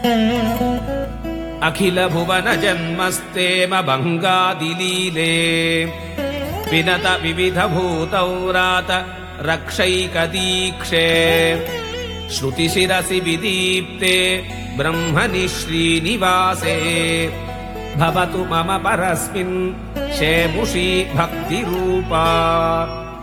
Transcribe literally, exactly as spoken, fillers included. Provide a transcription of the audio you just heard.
अखिल भुवन जन्मस्तेम भङ्गादिलीले विनत विविध भूतौरात रक्षैकदीक्षे श्रुतिशिरसि विदीप्ते ब्रह्मणि श्रीनिवासे भवतु मम परस्मिन् शेमुषी भक्तिरूपा।